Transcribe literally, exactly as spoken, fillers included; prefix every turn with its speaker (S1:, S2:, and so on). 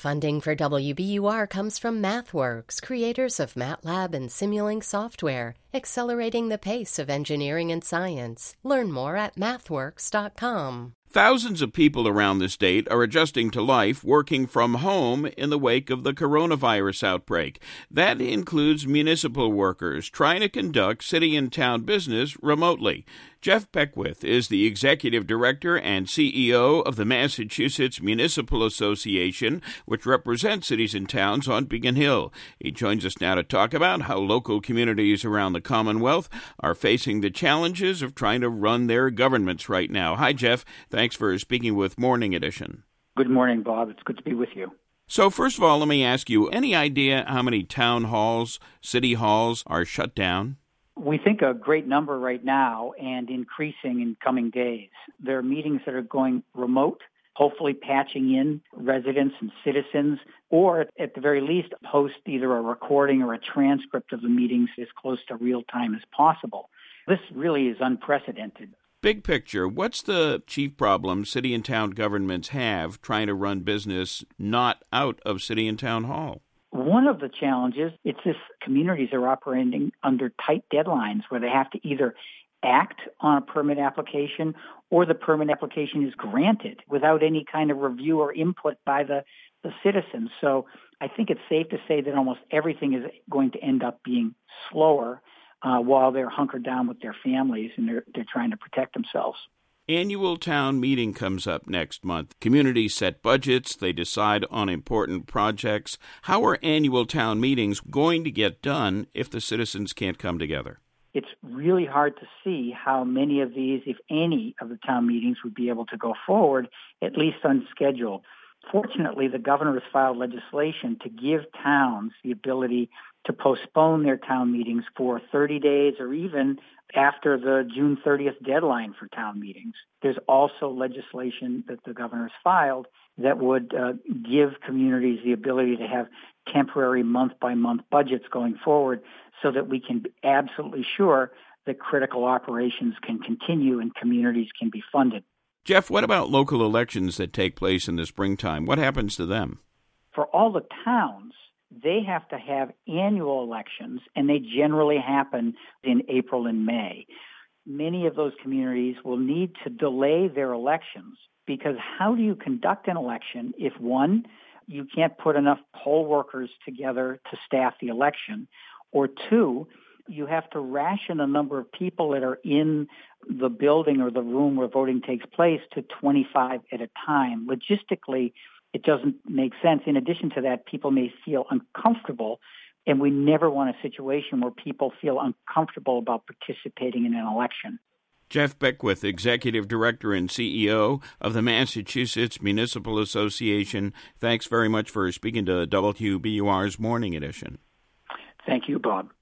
S1: Funding for W B U R comes from MathWorks, creators of MATLAB and Simulink software, accelerating the pace of engineering and science. Learn more at mathworks dot com.
S2: Thousands of people around the state are adjusting to life working from home in the wake of the coronavirus outbreak. That includes municipal workers trying to conduct city and town business remotely. Jeff Beckwith is the executive director and C E O of the Massachusetts Municipal Association, which represents cities and towns on Beacon Hill. He joins us now to talk about how local communities around the Commonwealth are facing the challenges of trying to run their governments right now. Hi, Jeff. Thanks for speaking with Morning Edition.
S3: Good morning, Bob. It's good to be with you.
S2: So first of all, let me ask you, any idea how many town halls, city halls are shut down?
S3: We think a great number right now and increasing in coming days. There are meetings that are going remote, hopefully patching in residents and citizens, or at the very least, post either a recording or a transcript of the meetings as close to real time as possible. This really is unprecedented.
S2: Big picture, what's the chief problem city and town governments have trying to run business not out of city and town hall?
S3: One of the challenges, it's this communities are operating under tight deadlines where they have to either act on a permit application or the permit application is granted without any kind of review or input by the, the citizens. So I think it's safe to say that almost everything is going to end up being slower uh, while they're hunkered down with their families and they're, they're trying to protect themselves.
S2: Annual town meeting comes up next month. Communities set budgets. They decide on important projects. How are annual town meetings going to get done if the citizens can't come together?
S3: It's really hard to see how many of these, if any, of the town meetings would be able to go forward, at least unscheduled. Fortunately, the governor has filed legislation to give towns the ability to postpone their town meetings for thirty days or even after the June thirtieth deadline for town meetings. There's also legislation that the governor has filed that would uh, give communities the ability to have temporary month-by-month budgets going forward so that we can be absolutely sure that critical operations can continue and communities can be funded.
S2: Jeff, what about local elections that take place in the springtime? What happens to them?
S3: For all the towns, they have to have annual elections, and they generally happen in April and May. Many of those communities will need to delay their elections because how do you conduct an election if, one, you can't put enough poll workers together to staff the election, or two, you have to ration the number of people that are in the building or the room where voting takes place to twenty-five at a time. Logistically, it doesn't make sense. In addition to that, people may feel uncomfortable, and we never want a situation where people feel uncomfortable about participating in an election.
S2: Jeff Beckwith, Executive Director and C E O of the Massachusetts Municipal Association, thanks very much for speaking to W B U R's Morning Edition.
S3: Thank you, Bob.